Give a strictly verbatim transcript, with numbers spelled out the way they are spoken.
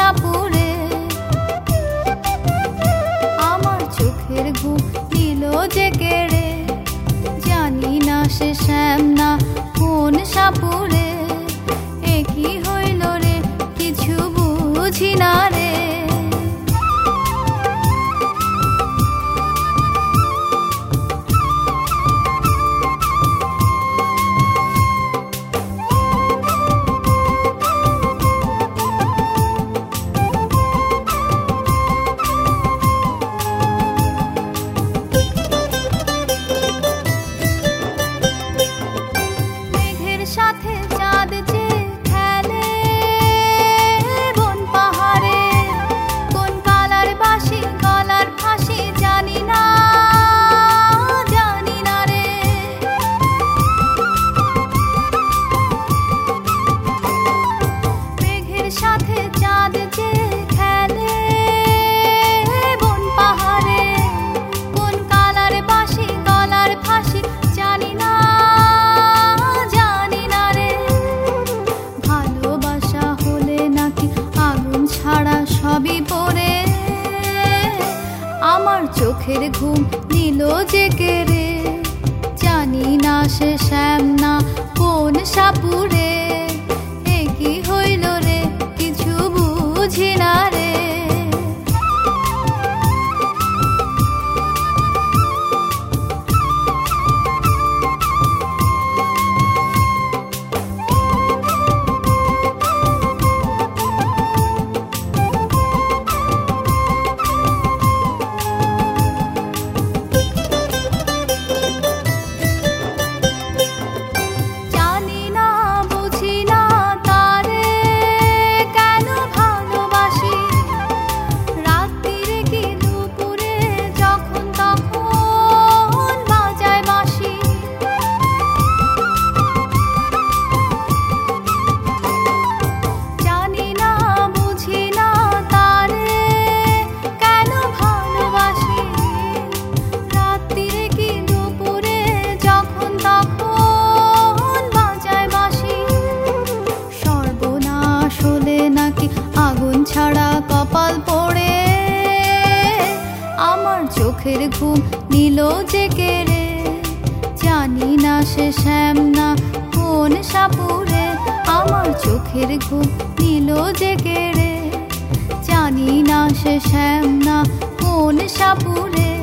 সাপুরে। আমার চোখের ঘুম দিল যে কেড়ে, জানি না সে শ্যাম না কোন সাপুরে। এ কি হইল রে কিছু বুঝি না রে। সাথে চাঁদ যে খেলে বন পাহাড়ে, কোন কালার বাঁশি গলার ফাঁসি জানি না জানি না রে। মেঘের সাথে চাঁদ যে খেলে বন পাহাড়ে, কোন কালার বাঁশি গলার ফাঁসি জানি না ছাড়া সবই পড়ে। আমার চোখের ঘুম দিল যে কেড়ে, জানি না সে শ্যাম না কোন সাপুরে। এ কি হইল রে কিছু বুঝি না রে। আগুন ছাড়া কপাল পড়ে, আমার চোখের ঘুম নিল যে কেড়ে, জানি না সে শ্যাম না কোন সাপুরে। আমার চোখের ঘুম নিল যে কেড়ে, জানি না সে শ্যাম না কোন সাপুরে।